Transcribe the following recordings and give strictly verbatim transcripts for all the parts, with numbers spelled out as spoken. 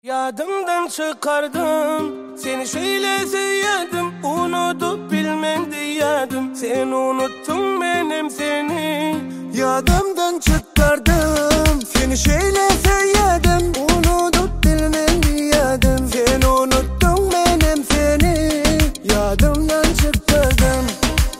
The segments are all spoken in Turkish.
Yadımdan çıkardım, seni şöyle sevdim, unutup bilmem diyedim. Sen unuttun benim seni. Yadımdan çıkardım, seni şöyle sevdim, unutup bilmem diyedim. Sen unuttun benim seni. Yadımdan çıkardım.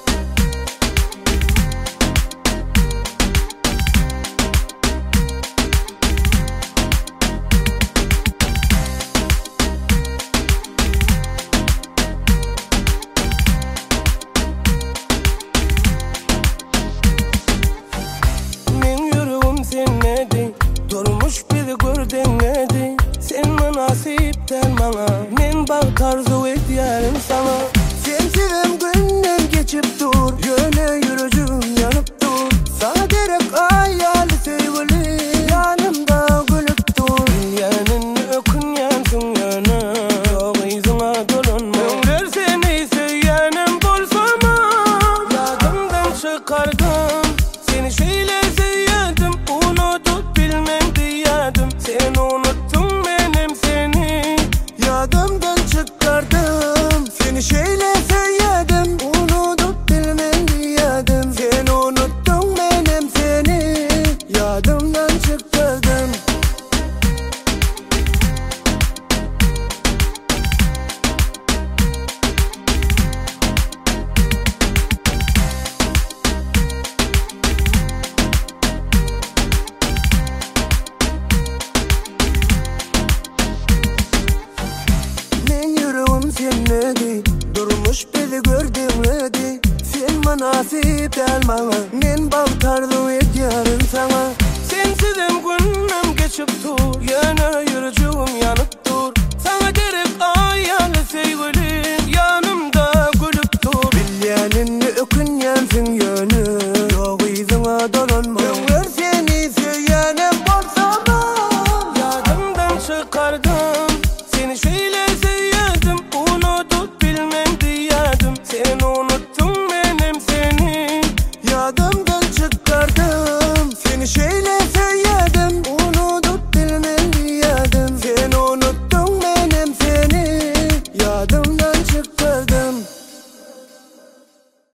Durmuş bir gördün neydi? Sen nasipten bana, men bak arzu ediyorum sana. Sen sevim günler geçip dur, yöne yürücüm yanıp dur. Sana gerek hayal sevgili, yanımda gülüp dur. Yanın ökün yansın yana, yok izine dolanma. Önder seni sevyenim bolsama. Yadımdan çıkardım, seni şöyle sevdim, unutup bilmem diyedim. Sen unuttun benim seni. Yadımdan çıkardım, seni şöyle sevdim, unutup bilmem diyedim. Sen unuttun benim seni. Yadımdan çıkardım. Senedi, durmuş bizi gördüm dedi. Sen manasip del bana, men baktarlı ediyorum sana. Sensizim günüm geçip dur, yana yürücüğüm yana.